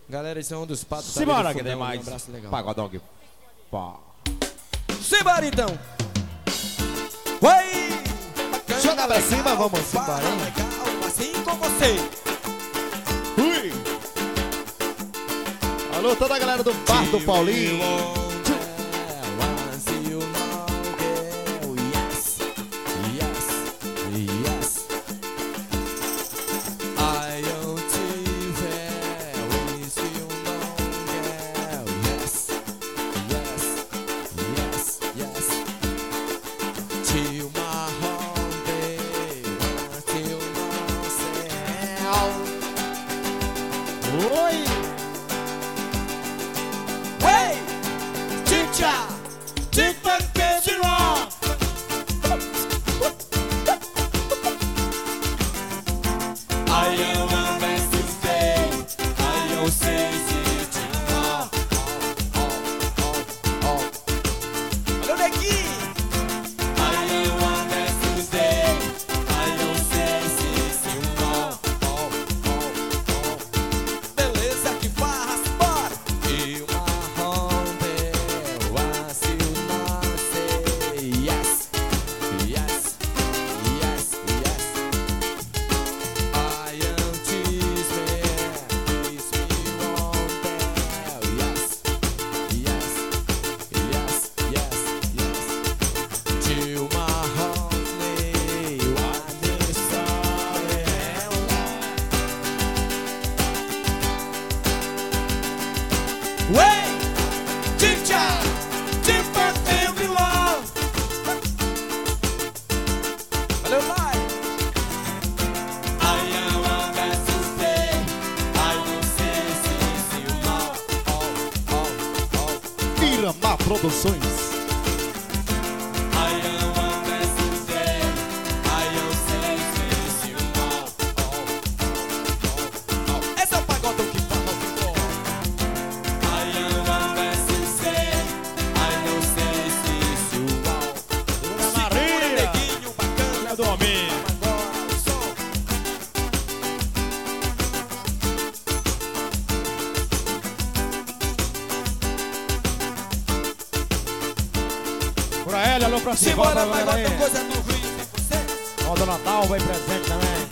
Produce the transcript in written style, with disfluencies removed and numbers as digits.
Galera, esse é um dos patos. Simbora que tem mais. Um abraço legal. Pagodão que pá. Simbora então. Oi! Joga pra cima, vamos embora. Legal, assim com você. Ui. Alô, toda a galera do Bar do Paulinho. Oi! Hey! Chicha! Chicha que rock! I am a best day. I am say it. Olha daqui! I am a best day. I am say it. Beleza que farras bora. E uma onda assim não sei. Yes, yes, yes, yes. I am cheese man. Kiss me on there. Yes, yes, yes, yes, yes. To my honey, what is sorry? Way, Chicha, Chicha everyone. Valeu, vai. I am a best day. I will say you know. Miramar Produções. I am a best day. I will say you know. Esse é o pagodão que fala o que for. I am a best day. I will say you know. Segura, neguinho, bacana do homem. Agora o som. Por aí, alô pra cima. Simbora, Bora, pagodão, aí. coisa do Rio, 100%. Ó, do Natal, vai presente também.